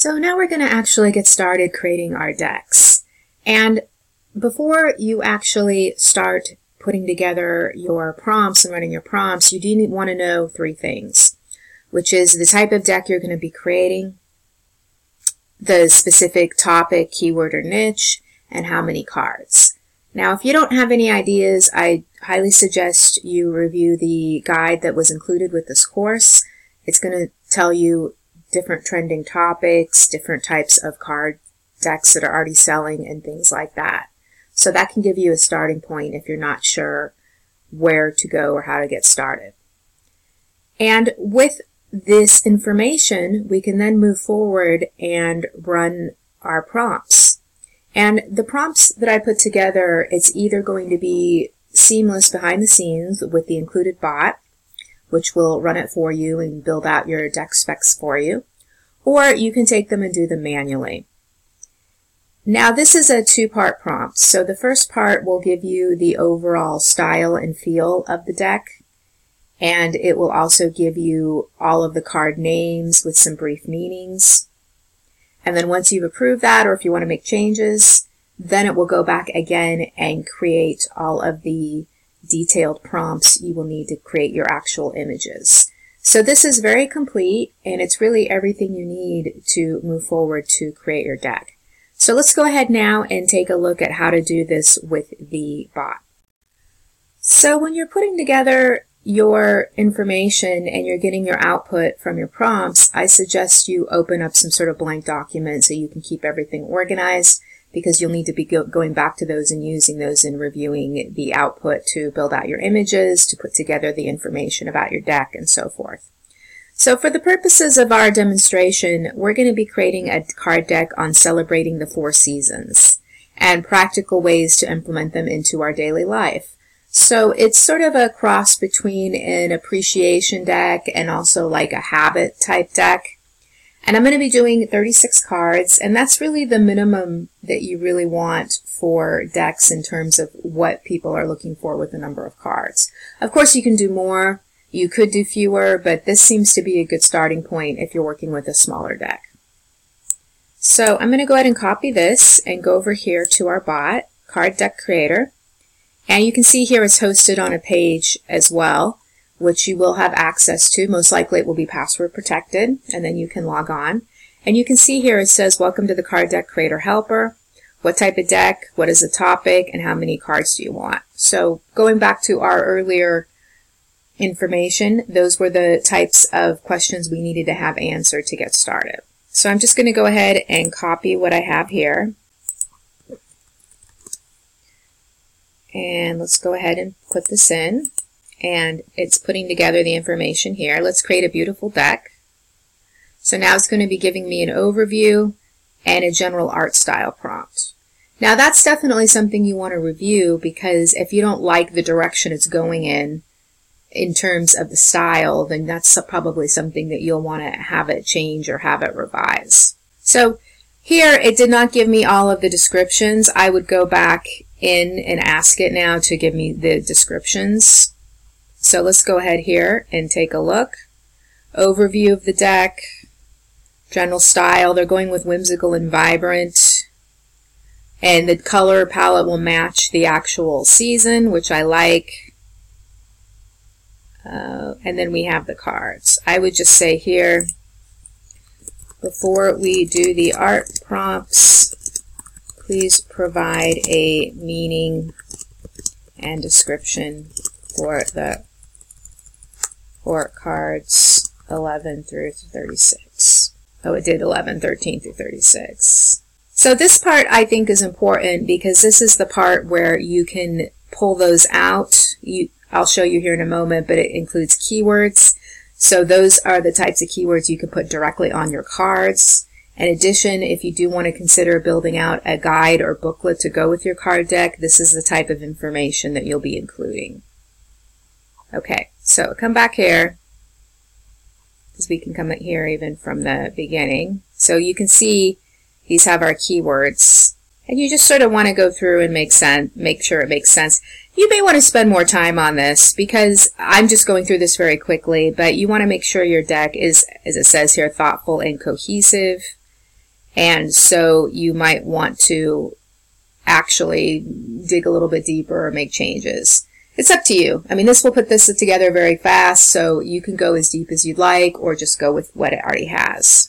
So now we're going to actually get started creating our decks. And before you actually start putting together your prompts and running your prompts, you do want to know three things, which is the type of deck you're going to be creating, the specific topic, keyword, or niche, and how many cards. Now, if you don't have any ideas, I highly suggest you review the guide that was included with this course. It's going to tell you different trending topics, different types of card decks that are already selling, and things like that. So that can give you a starting point if you're not sure where to go or how to get started. And with this information, we can then move forward and run our prompts. And the prompts that I put together, it's either going to be seamless behind the scenes with the included bot, which will run it for you and build out your deck specs for you, or you can take them and do them manually. Now, this is a two-part prompt. So the first part will give you the overall style and feel of the deck, and it will also give you all of the card names with some brief meanings. And then once you've approved that, or if you want to make changes, then it will go back again and create all of the detailed prompts you will need to create your actual images. So this is very complete, and it's really everything you need to move forward to create your deck. So let's go ahead now and take a look at how to do this with the bot. So when you're putting together your information and you're getting your output from your prompts, I suggest you open up some sort of blank document so you can keep everything organized, because you'll need to be going back to those and using those and reviewing the output to build out your images, to put together the information about your deck, and so forth. So for the purposes of our demonstration, we're going to be creating a card deck on celebrating the 4 seasons and practical ways to implement them into our daily life. So it's sort of a cross between an appreciation deck and also like a habit type deck. And I'm going to be doing 36 cards, and that's really the minimum that you really want for decks in terms of what people are looking for with the number of cards. Of course, you can do more, you could do fewer, but this seems to be a good starting point if you're working with a smaller deck. So I'm going to go ahead and copy this and go over here to our bot, Card Deck Creator. And you can see here it's hosted on a page as well, which you will have access to. Most likely it will be password protected, and then you can log on. And you can see here it says, welcome to the Card Deck Creator Helper. What type of deck, what is the topic, and how many cards do you want? So going back to our earlier information, those were the types of questions we needed to have answered to get started. So I'm just going to go ahead and copy what I have here. And let's go ahead and put this in. And it's putting together the information here. Let's create a beautiful deck. So now it's going to be giving me an overview and a general art style prompt. Now that's definitely something you want to review, because if you don't like the direction it's going in terms of the style, then that's probably something that you'll want to have it change or have it revise. So here it did not give me all of the descriptions. I would go back in and ask it now to give me the descriptions. So let's go ahead here and take a look. Overview of the deck, general style, they're going with whimsical and vibrant, and the color palette will match the actual season, which I like. And then we have the cards. I would just say here, before we do the art prompts, please provide a meaning and description for cards 11 through 36. Oh, it did 11, 13 through 36. So this part I think is important, because this is the part where you can pull those out. I'll show you here in a moment, but it includes keywords. So those are the types of keywords you can put directly on your cards. In addition, if you do want to consider building out a guide or booklet to go with your card deck, this is the type of information that you'll be including. Okay, so come back here, because we can come here even from the beginning. So you can see these have our keywords, and you just sort of want to go through and make sure it makes sense. You may want to spend more time on this, because I'm just going through this very quickly, but you want to make sure your deck is, as it says here, thoughtful and cohesive. And so you might want to actually dig a little bit deeper or make changes. It's up to you. I mean, this will put this together very fast, so you can go as deep as you'd like or just go with what it already has.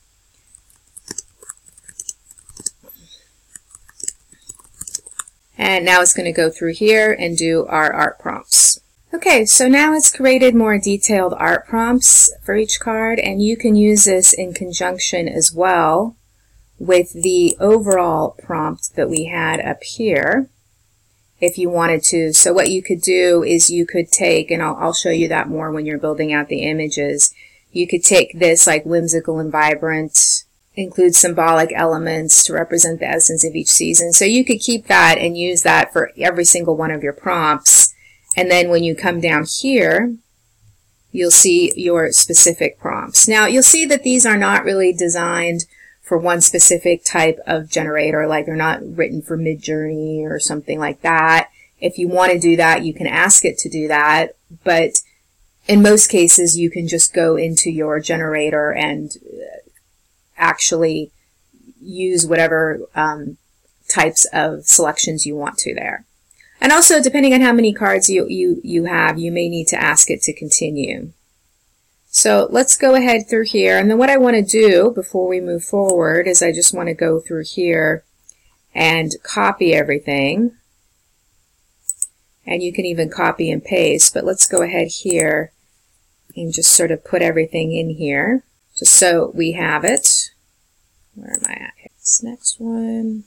And now it's going to go through here and do our art prompts. Okay, so now it's created more detailed art prompts for each card, and you can use this in conjunction as well with the overall prompt that we had up here if you wanted to. So what you could do is you could take, and I'll show you that more when you're building out the images, you could take this like whimsical and vibrant, include symbolic elements to represent the essence of each season. So you could keep that and use that for every single one of your prompts. And then when you come down here, you'll see your specific prompts. Now you'll see that these are not really designed for one specific type of generator, like they're not written for Midjourney or something like that. If you want to do that, you can ask it to do that, but in most cases you can just go into your generator and actually use whatever types of selections you want to there. And also, depending on how many cards you have, you may need to ask it to continue. So let's go ahead through here. And then what I want to do before we move forward is I just want to go through here and copy everything. And you can even copy and paste, but let's go ahead here and just sort of put everything in here, just so we have it. Where am I at? This next one.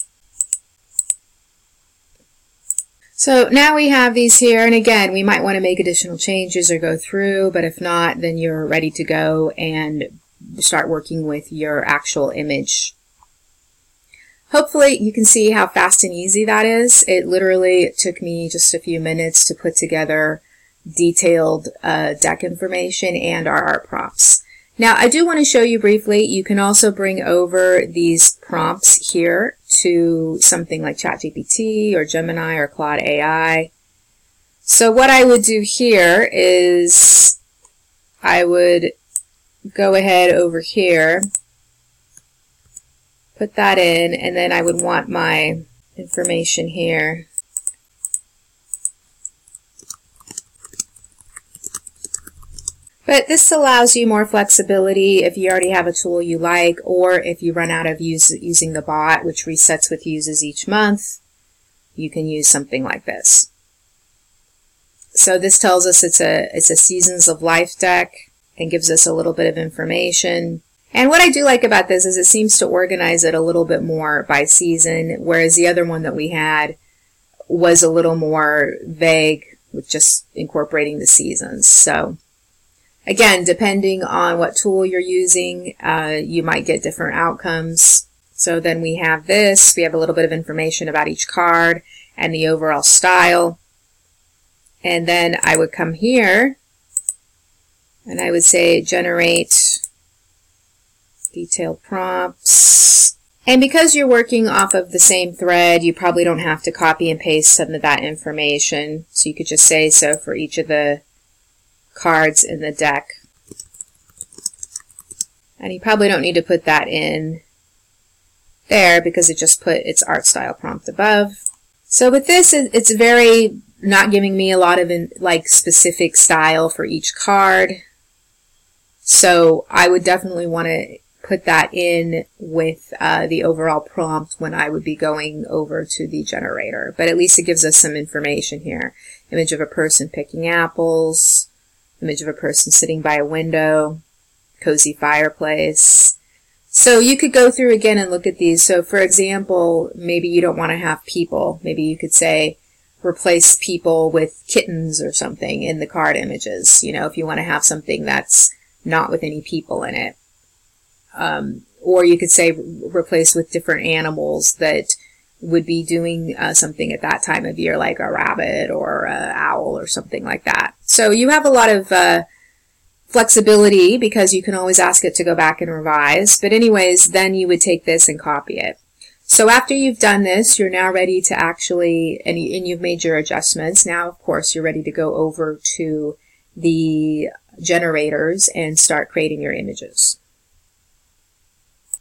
So now we have these here, and again, we might want to make additional changes or go through, but if not, then you're ready to go and start working with your actual image. Hopefully you can see how fast and easy that is. It literally took me just a few minutes to put together detailed deck information and our art prompts. Now, I do want to show you briefly, you can also bring over these prompts here to something like ChatGPT or Gemini or Claude AI. So what I would do here is I would go ahead over here, put that in, and then I would want my information here. But this allows you more flexibility if you already have a tool you like, or if you run out of using the bot, which resets with uses each month, you can use something like this. So this tells us it's a Seasons of Life deck and gives us a little bit of information. And what I do like about this is it seems to organize it a little bit more by season, whereas the other one that we had was a little more vague with just incorporating the seasons. So again, depending on what tool you're using, you might get different outcomes. So then we have this. We have a little bit of information about each card and the overall style. And then I would come here and I would say generate detailed prompts. And because you're working off of the same thread, you probably don't have to copy and paste some of that information. So you could just say so for each of the cards in the deck. And you probably don't need to put that in there because it just put its art style prompt above. So with this, it's very not giving me a lot of like specific style for each card. So I would definitely want to put that in with the overall prompt when I would be going over to the generator. But at least it gives us some information here. Image of a person picking apples. Image of a person sitting by a window, cozy fireplace. So you could go through again and look at these. So for example, maybe you don't want to have people. Maybe you could say replace people with kittens or something in the card images. You know, if you want to have something that's not with any people in it. Or you could say replace with different animals that would be doing something at that time of year, like a rabbit or an owl or something like that. So you have a lot of flexibility because you can always ask it to go back and revise. But anyways, then you would take this and copy it. So after you've done this, you're now ready to actually, and you've made your adjustments. Now, of course, you're ready to go over to the generators and start creating your images.